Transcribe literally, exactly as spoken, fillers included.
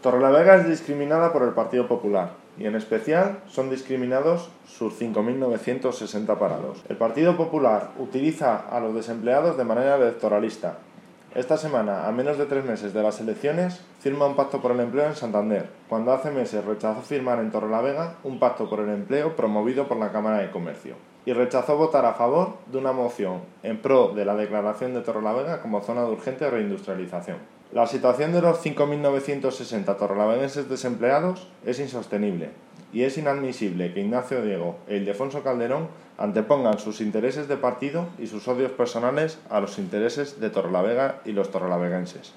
Torrelavega es discriminada por el Partido Popular y en especial son discriminados sus cinco mil novecientos sesenta parados. El Partido Popular utiliza a los desempleados de manera electoralista. Esta semana, a menos de tres meses de las elecciones, firma un pacto por el empleo en Santander, cuando hace meses rechazó firmar en Torrelavega un pacto por el empleo promovido por la Cámara de Comercio y rechazó votar a favor de una moción en pro de la declaración de Torrelavega como zona de urgente reindustrialización. La situación de los cinco mil novecientos sesenta torrelaveguenses desempleados es insostenible y es inadmisible que Ignacio Diego e Ildefonso Calderón antepongan sus intereses de partido y sus odios personales a los intereses de Torrelavega y los torrelaveguenses.